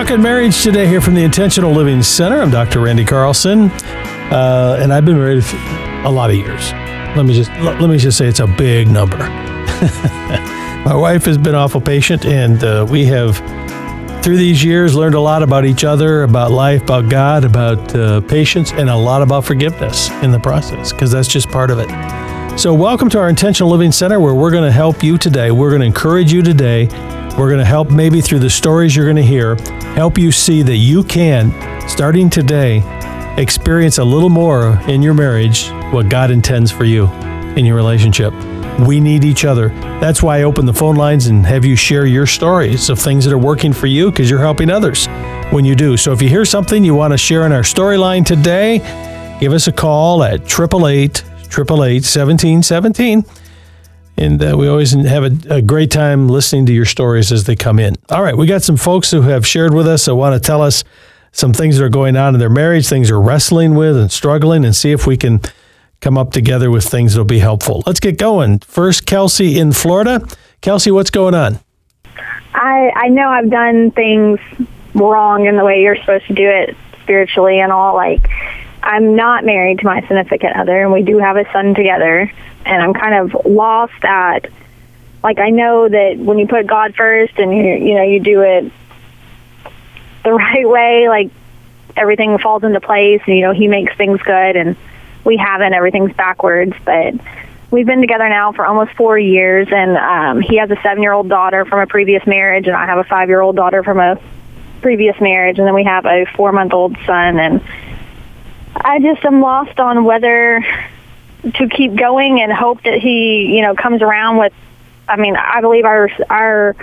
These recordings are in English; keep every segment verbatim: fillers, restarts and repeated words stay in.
Talking marriage today here from the Intentional Living Center. I'm Doctor Randy Carlson, uh, and I've been married a lot of years. Let me just let me just say it's a big number. My wife has been awful patient, and uh, we have, through these years, learned a lot about each other, about life, about God, about uh, patience, and a lot about forgiveness in the process, because that's just part of it. So welcome to our Intentional Living Center, where we're going to help you today. We're going to encourage you today. We're going to help, maybe through the stories you're going to hear, help you see that you can, starting today, experience a little more in your marriage what God intends for you in your relationship. We need each other. That's why I open the phone lines and have you share your stories of things that are working for you, because you're helping others when you do. So if you hear something you want to share in our storyline today, give us a call at eight eight eight, eight eight eight, one seven one seven. And uh, we always have a, a great time listening to your stories as they come in. All right, we got some folks who have shared with us that want to tell us some things that are going on in their marriage, things they're wrestling with and struggling, and see if we can come up together with things that will be helpful. Let's get going. First, Kelsey in Florida. Kelsey, what's going on? I, I know I've done things wrong in the way you're supposed to do it spiritually and all. Like, I'm not married to my significant other, and we do have a son together. And I'm kind of lost at, like, I know that when you put God first and you you know you do it the right way, like, everything falls into place, and you know He makes things good, and we haven't. Everything's backwards. But we've been together now for almost four years, and um, he has a seven-year-old daughter from a previous marriage, and I have a five-year-old daughter from a previous marriage, and then we have a four-month-old son. And I just am lost on whether to keep going and hope that he, you know, comes around with, I mean, I believe our, our,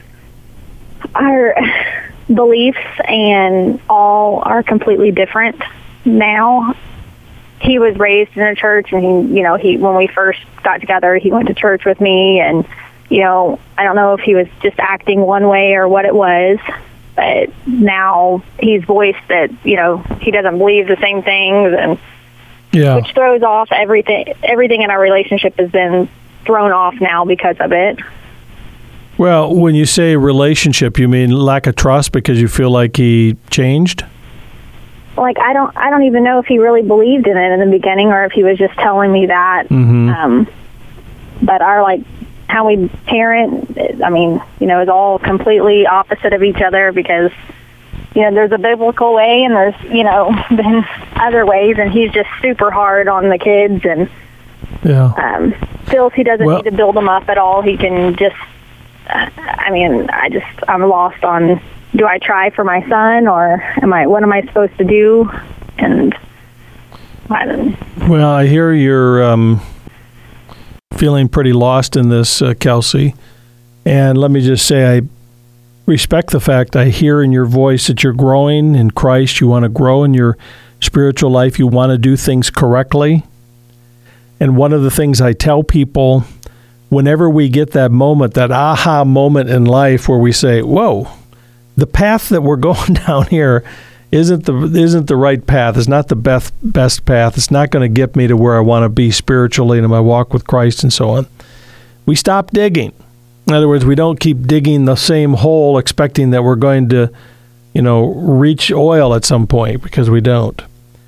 our beliefs and all are completely different now. He was raised in a church, and he, you know, he, when we first got together, he went to church with me, and, you know, I don't know if he was just acting one way or what it was, but now he's voiced that, you know, he doesn't believe the same things, and yeah. Which throws off everything. Everything in our relationship has been thrown off now because of it. Well, when you say relationship, you mean lack of trust because you feel like he changed? Like, I don't I don't even know if he really believed in it in the beginning, or if he was just telling me that. Mm-hmm. Um, but our, like, how we parent, I mean, you know, is all completely opposite of each other, because, you know, there's a biblical way and there's, you know, been other ways, and he's just super hard on the kids, and yeah. um, feels he doesn't well, need to build them up at all. He can just, uh, I mean, I just, I'm lost on, do I try for my son, or am I, what am I supposed to do? And I don't Well, I hear you're um, feeling pretty lost in this, uh, Kelsey. And let me just say, I respect the fact I hear in your voice that you're growing in Christ. You want to grow in your spiritual life. You want to do things correctly. And one of the things I tell people, whenever we get that moment, that aha moment in life where we say, whoa, the path that we're going down here isn't the isn't the right path. It's not the best, best path. It's not going to get me to where I want to be spiritually and in my walk with Christ and so on. We stop digging. In other words, we don't keep digging the same hole expecting that we're going to, you know, reach oil at some point, because we don't.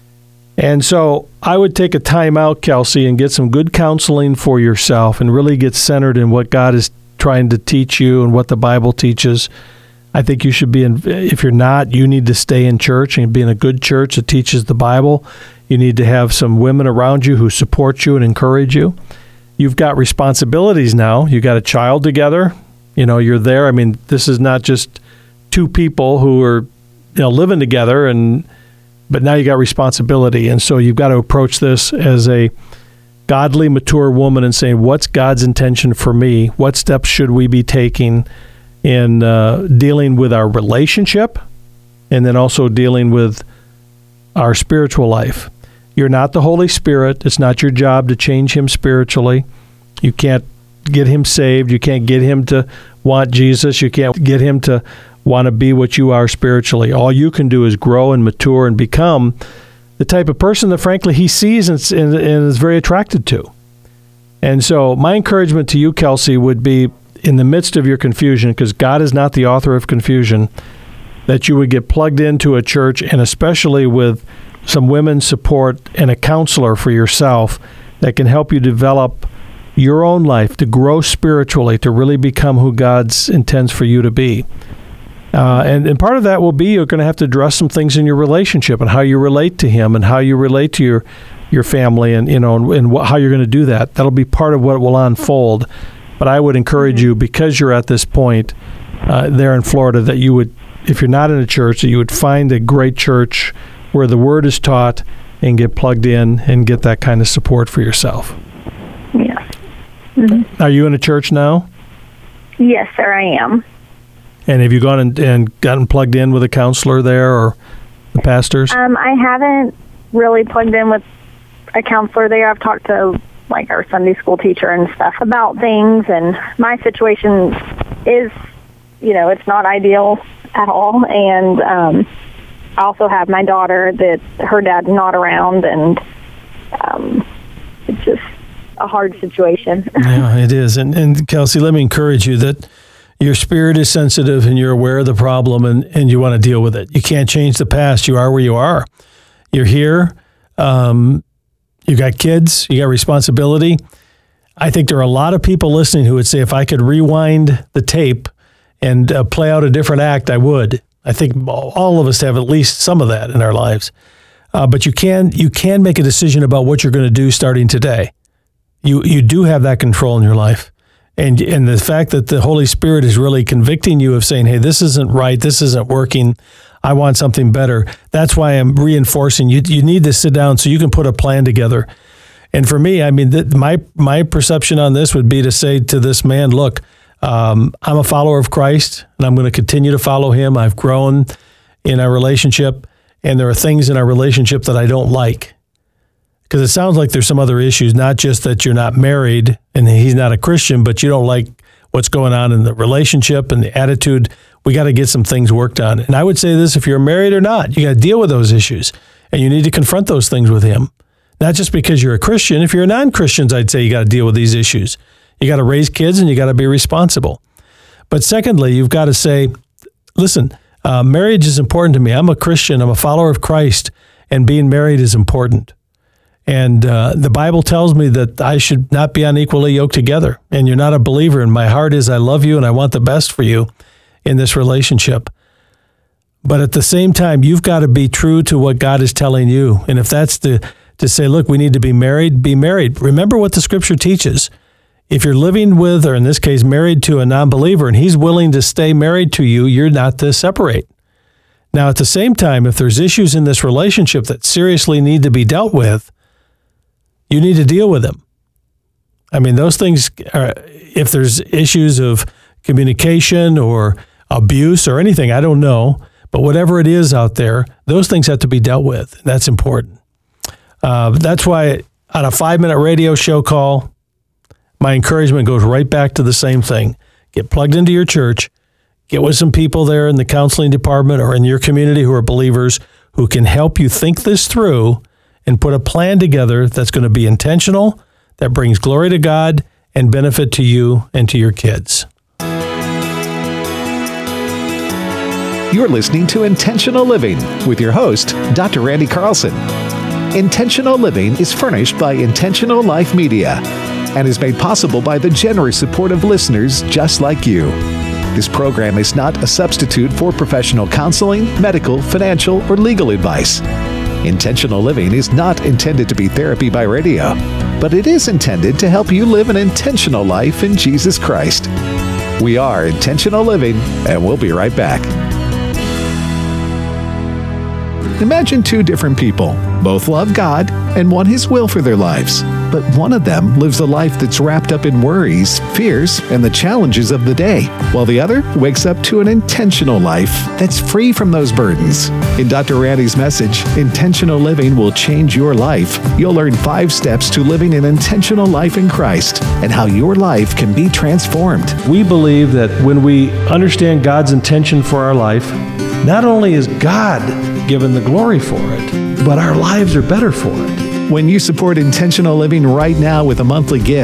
And so I would take a time out, Kelsey, and get some good counseling for yourself and really get centered in what God is trying to teach you and what the Bible teaches. I think you should be in, if you're not, you need to stay in church and be in a good church that teaches the Bible. You need to have some women around you who support you and encourage you. You've got responsibilities now. You got a child together. You know, you're there. I mean, this is not just two people who are, you know, living together, and but now you got responsibility. And so you've got to approach this as a godly, mature woman and saying, what's God's intention for me? What steps should we be taking in uh, dealing with our relationship, and then also dealing with our spiritual life? You're not the Holy Spirit. It's not your job to change him spiritually. You can't get him saved. You can't get him to want Jesus. You can't get him to want to be what you are spiritually. All you can do is grow and mature and become the type of person that, frankly, he sees and, and, and is very attracted to. And so my encouragement to you, Kelsey, would be, in the midst of your confusion, because God is not the author of confusion, that you would get plugged into a church, and especially with some women's support and a counselor for yourself that can help you develop your own life, to grow spiritually, to really become who God's intends for you to be. Uh, and, and part of that will be you're going to have to address some things in your relationship and how you relate to Him and how you relate to your your family, and you know, and, and wh- how you're going to do that. That'll be part of what will unfold. But I would encourage you, because you're at this point uh, there in Florida, that you would, if you're not in a church, that you would find a great church where the Word is taught and get plugged in and get that kind of support for yourself. Yeah. Mm-hmm. Are you in a church now? Yes, sir, I am. And have you gone and, and gotten plugged in with a counselor there or the pastors? Um, I haven't really plugged in with a counselor there. I've talked to like our Sunday school teacher and stuff about things, and my situation is, you know, it's not ideal at all. And um, I also have my daughter that her dad's not around, and um, it's just a hard situation. Yeah, it is. And, and Kelsey, let me encourage you that your spirit is sensitive and you're aware of the problem, and, and you want to deal with it. You can't change the past. You are where you are. You're here. Um, you got kids. You got responsibility. I think there are a lot of people listening who would say, if I could rewind the tape and uh, play out a different act, I would. I think all of us have at least some of that in our lives. Uh, but you can you can make a decision about what you're going to do starting today. You you do have that control in your life. And and the fact that the Holy Spirit is really convicting you of saying, hey, this isn't right, this isn't working, I want something better. That's why I'm reinforcing you. You need to sit down so you can put a plan together. And for me, I mean, th- my my perception on this would be to say to this man, look, um, I'm a follower of Christ, and I'm going to continue to follow Him. I've grown in our relationship, and there are things in our relationship that I don't like. Because it sounds like there's some other issues, not just that you're not married and he's not a Christian, but you don't like what's going on in the relationship and the attitude. We got to get some things worked on. And I would say this, if you're married or not, you got to deal with those issues, and you need to confront those things with Him. Not just because you're a Christian. If you're a non-Christian, I'd say you got to deal with these issues. You got to raise kids, and you got to be responsible. But secondly, you've got to say, listen, uh, marriage is important to me. I'm a Christian. I'm a follower of Christ, and being married is important. And uh, the Bible tells me that I should not be unequally yoked together. And you're not a believer. And my heart is, I love you and I want the best for you in this relationship. But at the same time, you've got to be true to what God is telling you. And if that's to, to say, look, we need to be married, be married. Remember what the Scripture teaches. If you're living with, or in this case, married to a non-believer, and he's willing to stay married to you, you're not to separate. Now, at the same time, if there's issues in this relationship that seriously need to be dealt with, you need to deal with them. I mean, those things are, if there's issues of communication or abuse or anything, I don't know, but whatever it is out there, those things have to be dealt with. That's important. Uh, that's why on a five-minute radio show call, my encouragement goes right back to the same thing. Get plugged into your church, get with some people there in the counseling department or in your community who are believers who can help you think this through and put a plan together that's going to be intentional, that brings glory to God and benefit to you and to your kids. You're listening to Intentional Living with your host, Doctor Randy Carlson. Intentional Living is furnished by Intentional Life Media and is made possible by the generous support of listeners just like you. This program is not a substitute for professional counseling, medical, financial, or legal advice. Intentional Living is not intended to be therapy by radio, but it is intended to help you live an intentional life in Jesus Christ. We are Intentional Living, and we'll be right back. Imagine two different people. Both love God and want His will for their lives. But one of them lives a life that's wrapped up in worries, fears, and the challenges of the day, while the other wakes up to an intentional life that's free from those burdens. In Doctor Randy's message, Intentional Living Will Change Your Life, you'll learn five steps to living an intentional life in Christ and how your life can be transformed. We believe that when we understand God's intention for our life, not only is God given the glory for it, but our lives are better for it. When you support Intentional Living right now with a monthly gift,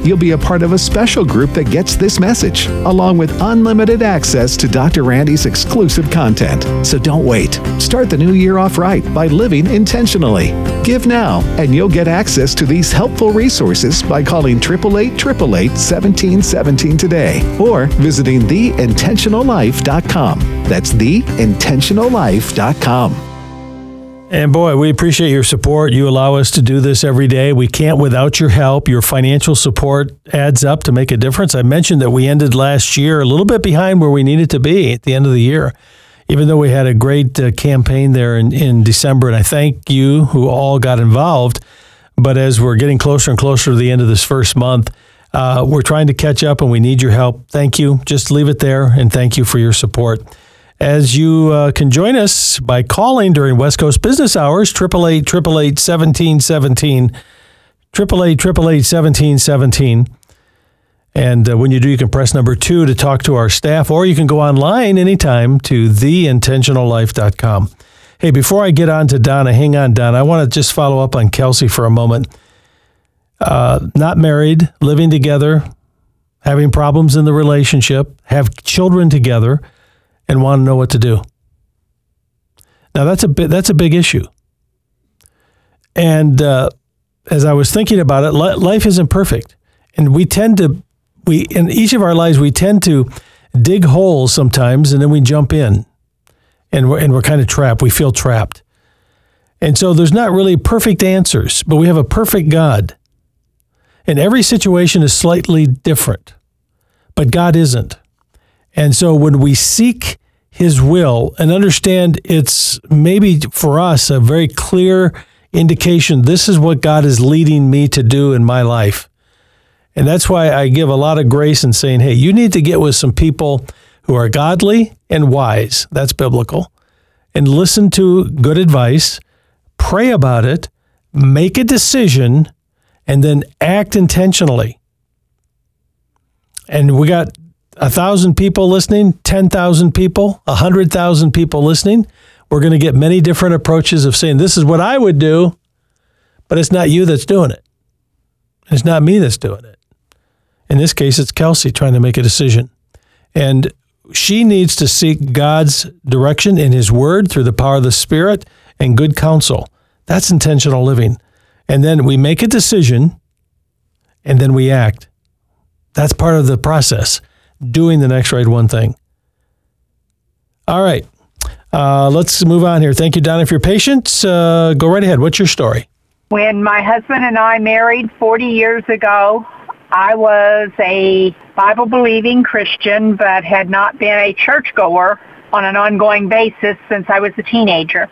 you'll be a part of a special group that gets this message, along with unlimited access to Doctor Randy's exclusive content. So don't wait. Start the new year off right by living intentionally. Give now, and you'll get access to these helpful resources by calling eight eight eight, eight eight eight, one seven one seven today or visiting the intentional life dot com. That's the intentional life dot com. And boy, we appreciate your support. You allow us to do this every day. We can't without your help. Your financial support adds up to make a difference. I mentioned that we ended last year a little bit behind where we needed to be at the end of the year, even though we had a great uh, campaign there in, in December. And I thank you who all got involved. But as we're getting closer and closer to the end of this first month, uh, we're trying to catch up and we need your help. Thank you. Just leave it there. And thank you for your support. As you uh, can join us by calling during West Coast business hours, eight eight eight, eight eight eight, one seven one seven, eight eight eight, eight eight eight, one seven one seven. And uh, when you do, you can press number two to talk to our staff, or you can go online anytime to the intentional life dot com. Hey, before I get on to Donna, hang on, Donna. I want to just follow up on Kelsey for a moment. Uh, not married, living together, having problems in the relationship, have children together, and want to know what to do. Now, that's a bit, that's a big issue. And uh, as I was thinking about it, li- life isn't perfect. And we tend to, we in each of our lives, we tend to dig holes sometimes, and then we jump in. And we're, and we're kind of trapped. We feel trapped. And so there's not really perfect answers, but we have a perfect God. And every situation is slightly different, but God isn't. And so when we seek his will and understand it's maybe for us a very clear indication, this is what God is leading me to do in my life. And that's why I give a lot of grace in saying, hey, you need to get with some people who are godly and wise. That's biblical. And listen to good advice, pray about it, make a decision, and then act intentionally. And we got a thousand people listening, ten thousand people, a hundred thousand people listening. We're going to get many different approaches of saying, this is what I would do, but it's not you that's doing it. It's not me that's doing it. In this case, it's Kelsey trying to make a decision. And she needs to seek God's direction in his word through the power of the Spirit and good counsel. That's intentional living. And then we make a decision and then we act. That's part of the process. Doing the next right one thing. All right. Uh, let's move on here. Thank you, Donna, for your patience. Uh, go right ahead. What's your story? When my husband and I married forty years ago, I was a Bible-believing Christian, but had not been a churchgoer on an ongoing basis since I was a teenager.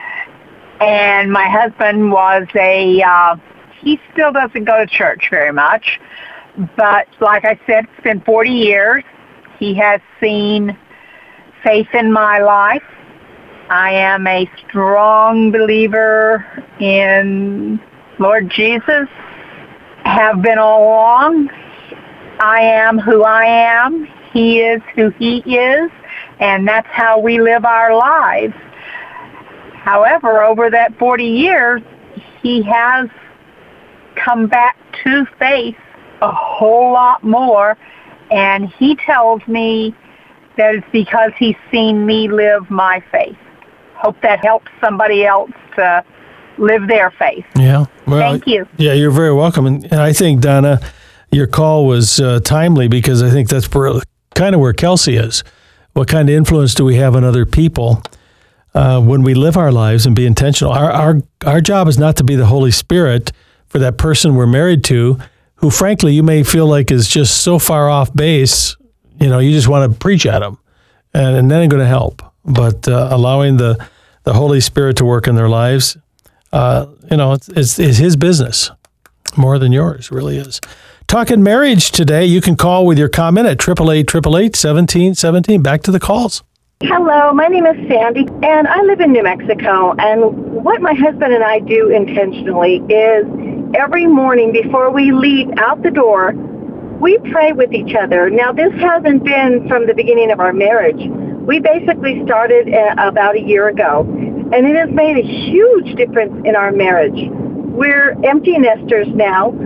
And my husband was a, uh, he still doesn't go to church very much. But like I said, it's been forty years. He has seen faith in my life. I am a strong believer in Lord Jesus. Have been all along. I am who I am. He is who he is. And that's how we live our lives. However, over that forty years, he has come back to faith a whole lot more, and he tells me that it's because he's seen me live my faith. Hope that helps somebody else to live their faith. Yeah. Well, thank you. Yeah, you're very welcome. And, and I think, Donna, your call was uh, timely because I think that's where, kind of where Kelsey is. What kind of influence do we have on other people uh, when we live our lives and be intentional? Our, our, our job is not to be the Holy Spirit for that person we're married to, who, frankly, you may feel like is just so far off base, you know, you just want to preach at them, and, and that ain't going to help. But uh, allowing the, the Holy Spirit to work in their lives, uh, you know, it's, it's, it's his business more than yours, really is. Talking marriage today, you can call with your comment at eight eight eight, eight eight eight, one seven one seven. Back to the calls. Hello, my name is Sandy, and I live in New Mexico, and what my husband and I do intentionally is every morning before we leave out the door, we pray with each other. Now, this hasn't been from the beginning of our marriage. We basically started about a year ago, and it has made a huge difference in our marriage. We're empty nesters now.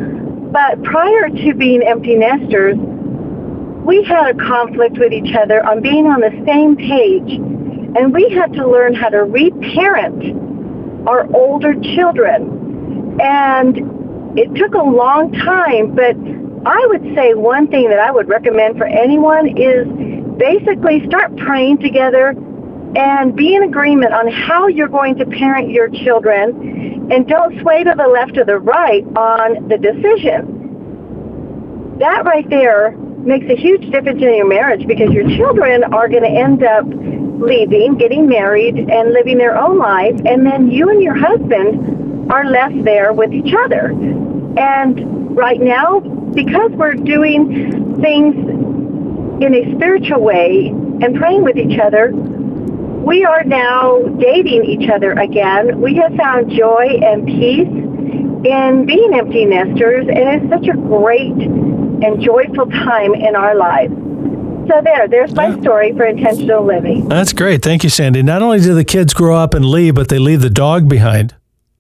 But prior to being empty nesters, we had a conflict with each other on being on the same page, and we had to learn how to reparent our older children. And it took a long time, but I would say one thing that I would recommend for anyone is basically start praying together and be in agreement on how you're going to parent your children, and don't sway to the left or the right on the decision. That right there makes a huge difference in your marriage, because your children are going to end up leaving, getting married, and living their own life, and then you and your husband are left there with each other. And right now, because we're doing things in a spiritual way and praying with each other, we are now dating each other again. We have found joy and peace in being empty nesters, and it's such a great and joyful time in our lives. So there, there's my yeah. story for intentional living. That's great. Thank you, Sandy. Not only do the kids grow up and leave, but they leave the dog behind.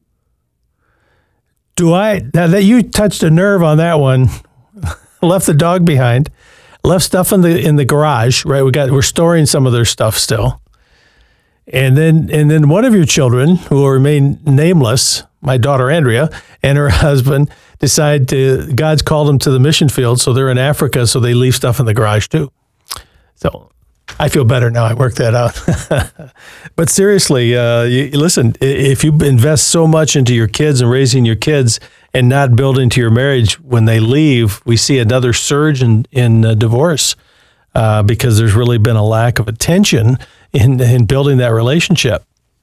Do I, now that you touched a nerve on that one, left the dog behind, left stuff in the in the garage, right? We got, we're storing some of their stuff still. And then and then one of your children, who will remain nameless, my daughter Andrea, and her husband decide to, God's called them to the mission field, so they're in Africa, so they leave stuff in the garage too. So I feel better now I worked that out. But seriously, uh, you, listen, if you invest so much into your kids and raising your kids and not build into your marriage, when they leave, we see another surge in, in uh, divorce uh, because there's really been a lack of attention in, in building that relationship.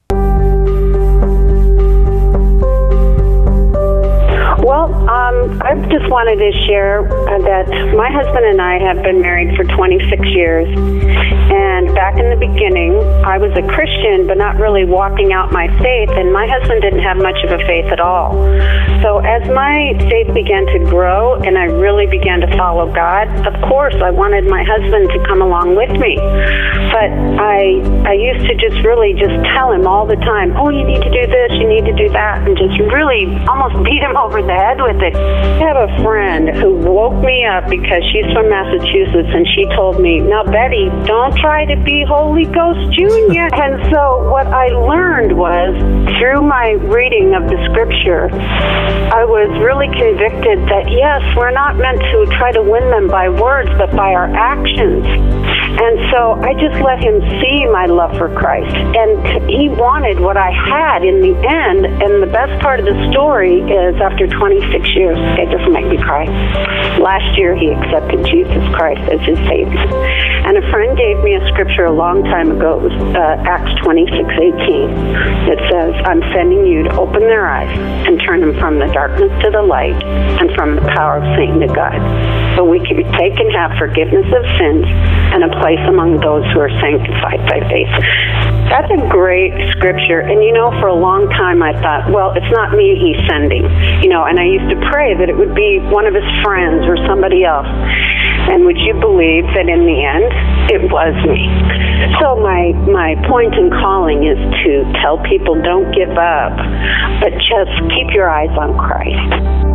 Well, um, I just wanted to share that my husband and I have been married for twenty-six years. And back in the beginning, I was a Christian, but not really walking out my faith. And my husband didn't have much of a faith at all. So as my faith began to grow and I really began to follow God, of course, I wanted my husband to come along with me. But I I used to just really just tell him all the time, oh, you need to do this, you need to do that, and just really almost beat him over the head with it. I have a friend who woke me up because she's from Massachusetts, and she told me, now, Betty, don't try to be Holy Ghost Junior And so what I learned was, through my reading of the scripture, I was really convicted that, yes, we're not meant to try to win them by words, but by our actions. And so I just let him see my love for Christ. And he wanted what I had in the end. And the best part of the story is, after twenty-six years, it doesn't make me cry. Last year, he accepted Jesus Christ as his Savior. And a friend gave me a scripture a long time ago. It was uh, Acts twenty-six eighteen. It says, I'm sending you to open their eyes and turn them from the darkness to the light and from the power of Satan to God, so we can take and have forgiveness of sins and a place among those who are sanctified by faith. That's a great scripture. And, you know, for a long time I thought, well, it's not me he's sending. You know, and I used to pray that it would be one of his friends or somebody else. And would you believe that in the end, it was me? So my, my point in calling is to tell people, don't give up, but just keep your eyes on Christ.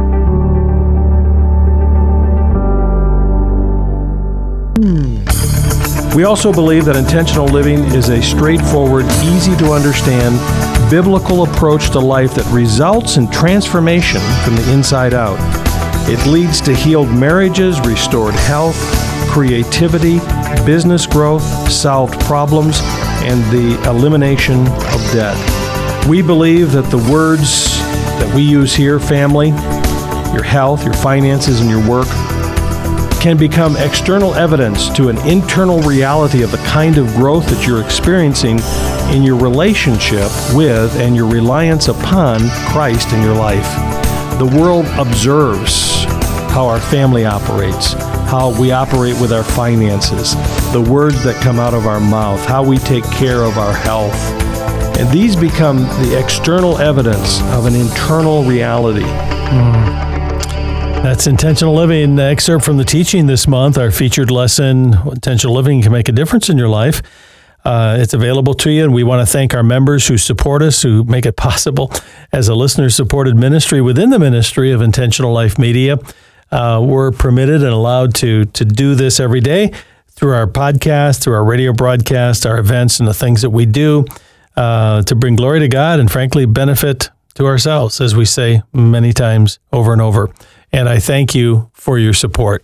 We also believe that intentional living is a straightforward, easy to understand, biblical approach to life that results in transformation from the inside out. It leads to healed marriages, restored health, creativity, business growth, solved problems, and the elimination of debt. We believe that the words that we use here, family, your health, your finances, and your work, can become external evidence to an internal reality of the kind of growth that you're experiencing in your relationship with and your reliance upon Christ in your life. The world observes how our family operates, how we operate with our finances, the words that come out of our mouth, how we take care of our health. And these become the external evidence of an internal reality. Mm. That's Intentional Living, the excerpt from the teaching this month, our featured lesson, Intentional Living Can Make a Difference in Your Life. Uh, it's available to you, and we want to thank our members who support us, who make it possible as a listener-supported ministry within the ministry of Intentional Life Media. Uh, we're permitted and allowed to to do this every day through our podcast, through our radio broadcast, our events, and the things that we do uh, to bring glory to God and, frankly, benefit to ourselves, as we say many times over and over. And I thank you for your support.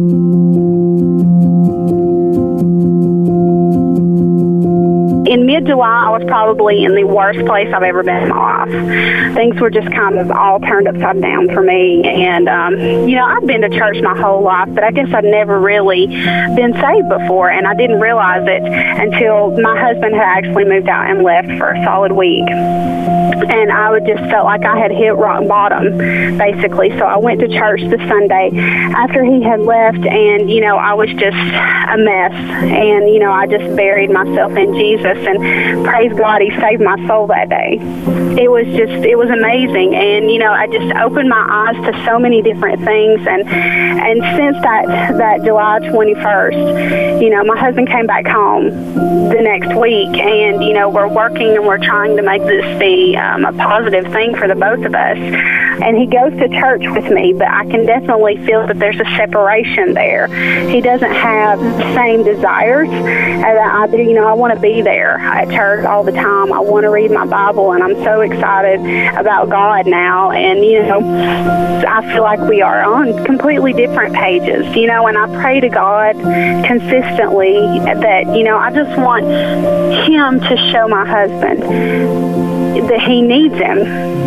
In mid-July, I was probably in the worst place I've ever been in my life. Things were just kind of all turned upside down for me. And, um, you know, I've been to church my whole life, but I guess I'd never really been saved before, and I didn't realize it until my husband had actually moved out and left for a solid week. And I would just felt like I had hit rock bottom, basically. So I went to church this Sunday after he had left, and, you know, I was just a mess. And, you know, I just buried myself in Jesus, and praise God, he saved my soul that day. It was just, it was amazing. And, you know, I just opened my eyes to so many different things. And and since that, that July twenty-first, you know, my husband came back home the next week, and, you know, we're working and we're trying to make this be um, a positive thing for the both of us. And he goes to church with me, but I can definitely feel that there's a separation there. He doesn't have the same desires as I do. You know, I want to be there at church all the time. I want to read my Bible, and I'm so excited about God now. And, you know, I feel like we are on completely different pages, you know, and I pray to God consistently that, you know, I just want him to show my husband that he needs him.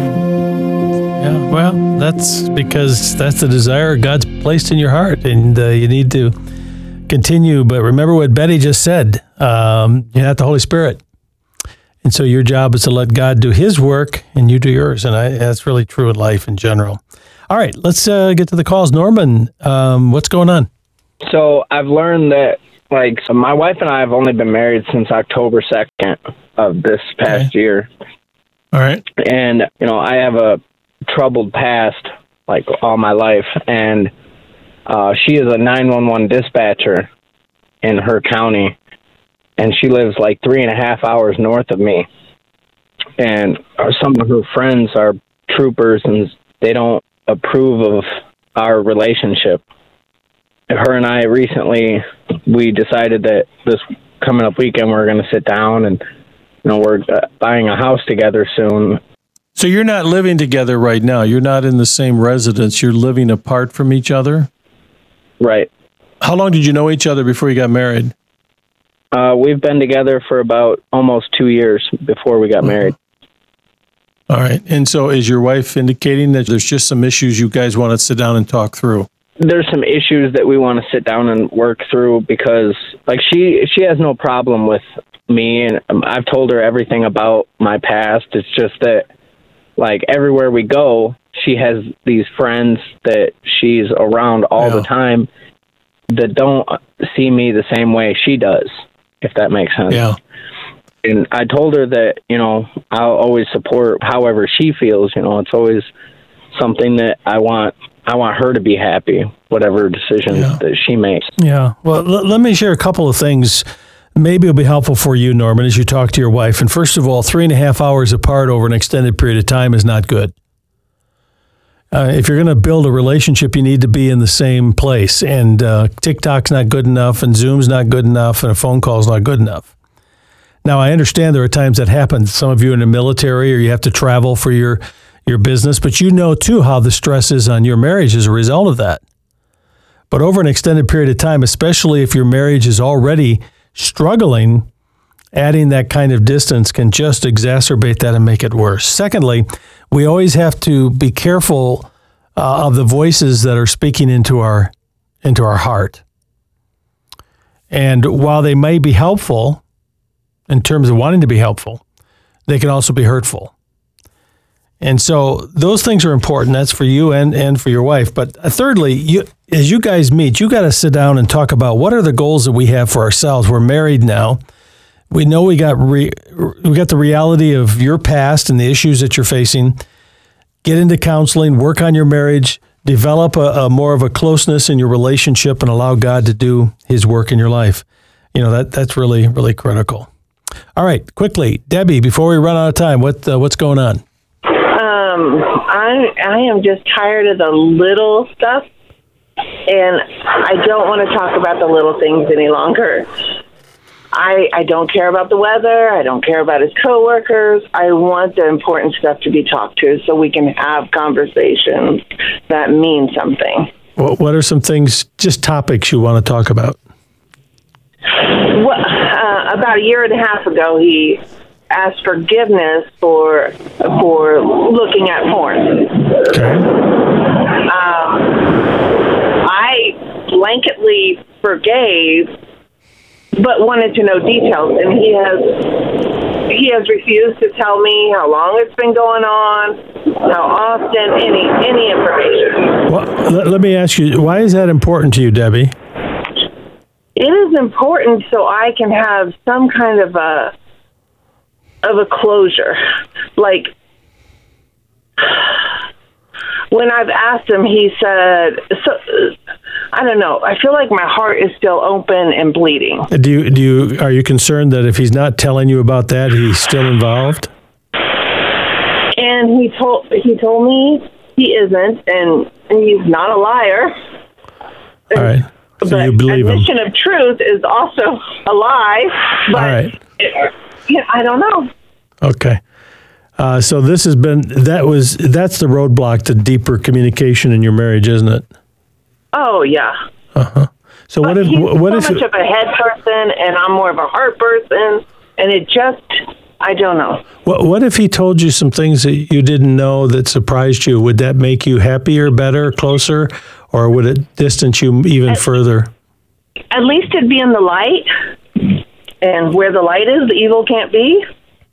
Yeah, well, that's because that's the desire God's placed in your heart, and uh, you need to continue. But remember what Betty just said. Um, you have the Holy Spirit. And so your job is to let God do his work and you do yours. And I, that's really true in life in general. All right, let's uh, get to the calls. Norman, um, what's going on? So I've learned that, like, so my wife and I have only been married since October second of this past okay. year. All right. And, you know, I have a troubled past, like, all my life. And uh, she is a nine one one dispatcher in her county. And she lives like three and a half hours north of me. And some of her friends are troopers, and they don't approve of our relationship. Her and I recently, we decided that this coming up weekend we're going to sit down, and, you know, we're uh, buying a house together soon. So you're not living together right now. You're not in the same residence. You're living apart from each other? Right. How long did you know each other before you got married? Uh, we've been together for about almost two years before we got mm-hmm. married. All right. And so is your wife indicating that there's just some issues you guys want to sit down and talk through? There's some issues that we want to sit down and work through because, like, she she has no problem with me, and I've told her everything about my past. It's just that, like, everywhere we go, she has these friends that she's around all yeah. the time that don't see me the same way she does, if that makes sense. Yeah. And I told her that, you know, I'll always support however she feels. You know, it's always something that I want. I want her to be happy, whatever decisions yeah. that she makes. Yeah. Well, l- let me share a couple of things. Maybe it'll be helpful for you, Norman, as you talk to your wife. And first of all, three and a half hours apart over an extended period of time is not good. Uh, if you're going to build a relationship, you need to be in the same place. And uh, TikTok's not good enough, and Zoom's not good enough, and a phone call's not good enough. Now, I understand there are times that happen. Some of you are in the military, or you have to travel for your, your business, but you know, too, how the stress is on your marriage as a result of that. But over an extended period of time, especially if your marriage is already struggling, adding that kind of distance can just exacerbate that and make it worse. Secondly, we always have to be careful uh, of the voices that are speaking into our into our heart. And while they may be helpful in terms of wanting to be helpful, they can also be hurtful. And so those things are important. That's for you and, and for your wife. But uh, thirdly, you, as you guys meet, you got to sit down and talk about what are the goals that we have for ourselves. We're married now. We know we got re, we got the reality of your past and the issues that you're facing. Get into counseling, work on your marriage, develop a, a more of a closeness in your relationship, and allow God to do his work in your life. You know, that that's really, really critical. All right, quickly, Debbie, before we run out of time, what uh, what's going on? Um, I I am just tired of the little stuff, and I don't want to talk about the little things any longer. I I don't care about the weather. I don't care about his coworkers. I want the important stuff to be talked to so we can have conversations that mean something. What what are some things, just topics you want to talk about? Well, uh, about a year and a half ago, he asked forgiveness for for looking at porn. Okay. Um, I blanketly forgave, but wanted to know details, and he has he has refused to tell me how long it's been going on, how often, any any information. Well, let, let me ask you, why is that important to you, Debbie? It is important so I can have some kind of a of a closure. Like, when I've asked him, he said, so, I don't know, I feel like my heart is still open and bleeding. Do you, do you, are you concerned that if he's not telling you about that, he's still involved? And he told, he told me he isn't, and, and he's not a liar. All right. So but you believe him. Admission of truth is also a lie. But all right. It, yeah, I don't know. Okay. Uh, so this has been, that was, that's the roadblock to deeper communication in your marriage, isn't it? Oh, yeah. Uh-huh. So but what if, he's what so if, much of a head person, and I'm more of a heart person, and it just, I don't know. what, what if he told you some things that you didn't know that surprised you? Would that make you happier, better, closer, or would it distance you even at, further? At least it'd be in the light, and where the light is, the evil can't be.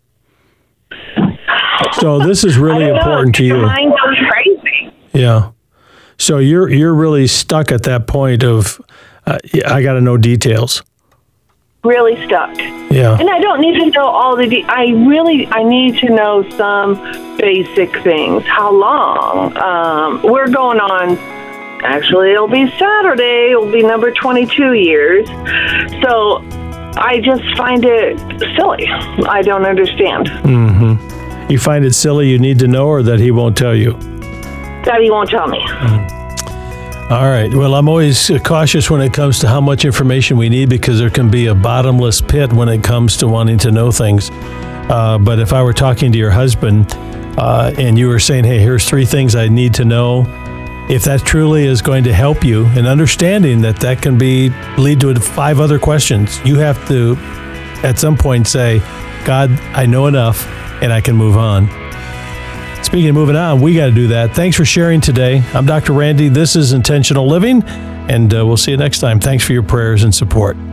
So this is really important know, to you. Your mind goes crazy. Yeah. So you're you're really stuck at that point of uh, I got to know details. Really stuck. Yeah. And I don't need to know all the. De- I really I need to know some basic things. How long? Um, we're going on. Actually, it'll be Saturday. It'll be number twenty-two years. So I just find it silly. I don't understand. Mm-hmm. You find it silly you need to know, or that he won't tell you? That he won't tell me. Mm. All right. Well, I'm always cautious when it comes to how much information we need, because there can be a bottomless pit when it comes to wanting to know things. Uh, but if I were talking to your husband uh, and you were saying, hey, here's three things I need to know, if that truly is going to help you, and understanding that that can be lead to five other questions, you have to at some point say, God, I know enough and I can move on. Speaking of moving on, we got to do that. Thanks for sharing today. I'm Doctor Randy. This is Intentional Living, and uh, we'll see you next time. Thanks for your prayers and support.